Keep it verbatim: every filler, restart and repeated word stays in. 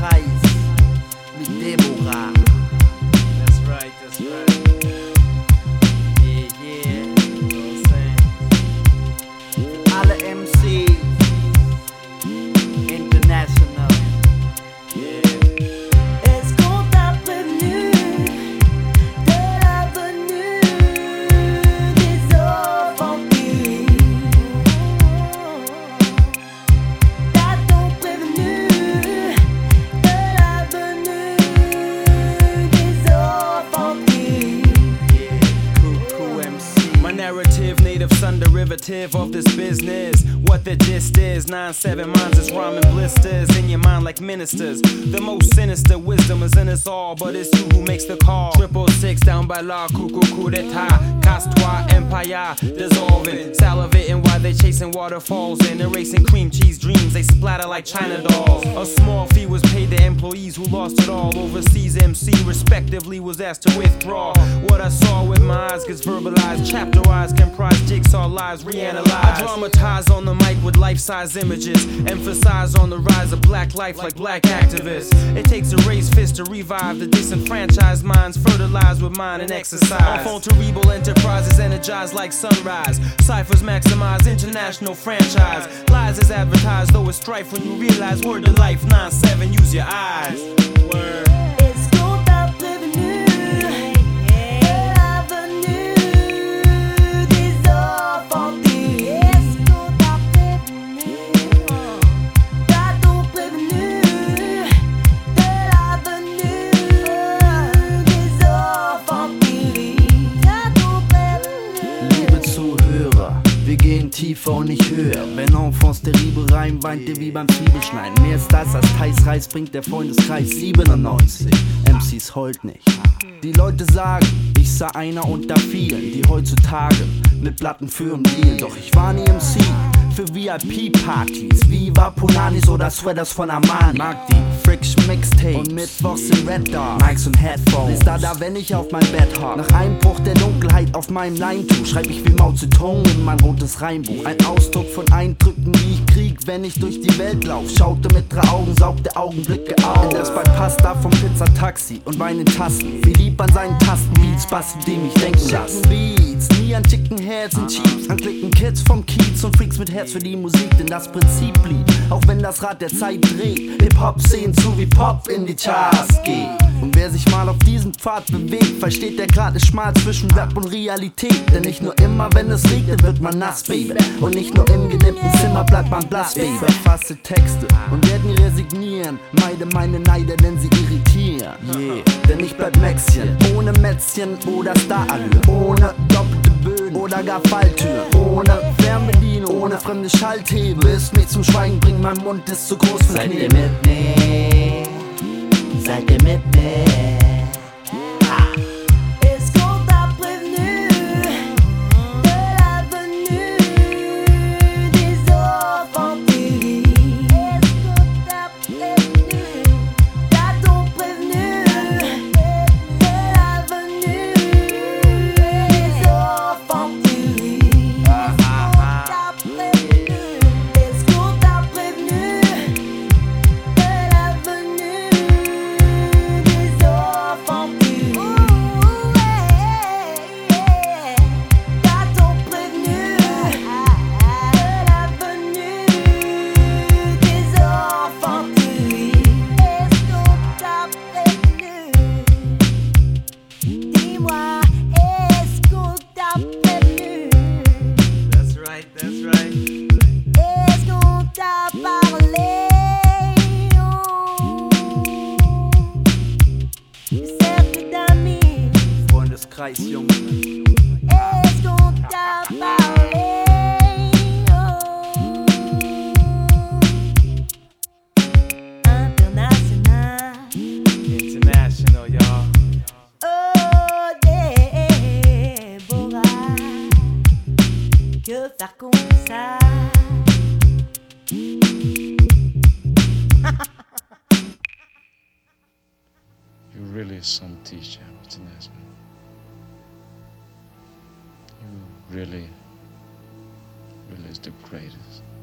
Kreis mit Deborah. That's right, that's right. Yeah, yeah. You know what I'm saying? Alle M Cs International. Yeah. Est-ce qu'on t'a prévenu de la venue des enfants qui T'a-t-on prévenu de la venue des enfants qui Yeah, Cuckoo M C. My narrative, native son derivative of this business. What the gist is, nine seven minds is rhyming blisters in your mind like ministers. The most sinister wisdom is in us all, but it's you who makes the call. Triple six down by law, cuckoo coup d'etat. Casse-toi, empire, dissolving. Salivating while they chasing waterfalls and erasing cream cheese dreams. They splatter like China dolls. A small fee was paid to employees who lost it all. Overseas M C respectively was asked to withdraw. What I saw with my eyes gets verbalized, chapterized, comprised jigsaw lives reanalyzed. I dramatize on the mic with life-size images, emphasize on the rise of black life like black activists. It takes a raised fist to revive the disenfranchised minds, fertilized with mind and exercise. Enfant terrible enterprises energized like sunrise. Ciphers maximize international franchise. Lies is advertised, though it's strife when you realize word to life. nine seven, use your eyes. Word. Est-ce qu'on t'a prévenu de la venue des enfants qui Est-ce qu'on t'a prévenu T'a-t-on prévenu de la venue des enfants qui T'a-t-on prévenu Liebe Zuhörer, wir gehen tiefer und nicht höher. Wenn Enfants terrible rein, weint ihr wie beim Zwiebelschneiden. Mehr ist das als Teisreis bringt der Freundeskreis siebenundneunzig. M Cs heult nicht. Die Leute sagen, ich sei einer unter vielen, die heutzutage mit Platten für im Deal. Doch ich war nie M C für V I P-Partys, Viva Punanis oder Sweaters von Armani. Mag die Friction Mixtapes und mittwochs in Red Dog, Mics und Headphones. Ist da da, wenn ich auf mein Bett hock. Nach Einbruch der Dunkelheit auf meinem Leintuch schreib ich wie Mao Zedong in mein rotes Reimbuch. Ein Ausdruck von Eindrücken, die ich krieg, wenn ich durch die Welt lauf. Schaute mit drei Augen, saugte Augenblicke auf. Das bei Pasta vom Pizzataxi und Wein in Tassen. Wie lieb an seinen Tastenbeats, basteln, die mich denken lassen. Beats, nie an Chicken Heads und Cheats. An Klicken Kids vom Kiez und Freaks mit Herz für die Musik, denn das Prinzip blieb. Auch wenn das Rad der Zeit dreht, Hip-Hop sehen zu wie Pop in die Charts geht. Und wer sich mal auf diesem Pfad bewegt, versteht der gerade schmal zwischen Rap und Realität. Denn nicht nur immer, wenn es regnet, wird man nass, Baby. Und nicht nur im gedimmten Zimmer bleibt man blass, Baby. Verfasse Texte und werde nie resignieren. Meide meine Neider, denn sie irritieren. Yeah, denn ich bleib Mäxchen, ohne Mätzchen oder Starallüren. Ohne doppelte Böden oder gar Falltüren. Ohne Fernbedienung, ohne fremde Schalthebel. Willst mich zum Schweigen bringen, mein Mund ist zu groß für Seid ihr Knebel. mit mir? Seid ihr mit mir? Est-ce qu'on t'a prévenu de la venue des enfants qui Est-ce qu'on t'a prévenu T'a-t-on prévenu de la venue des enfants qui Est-ce qu'on t'a prévenu Est-ce qu'on t'a prévenu de la venue des enfants qui T'a-t-on prévenu de la venue des enfants qui Est-ce qu'on t'a prévenu Dis-moi, est-ce qu'on t'a prévenu That's right, that's right. Est-ce qu'on t'a parlé oh, du cercle d'amis Freundeskreis, Junge. Est-ce qu'on t'a parlé oh, international International, y'all. Oh Déborah, que faire contre ça You're really some teacher, Mister Nesman. You really, really is the greatest.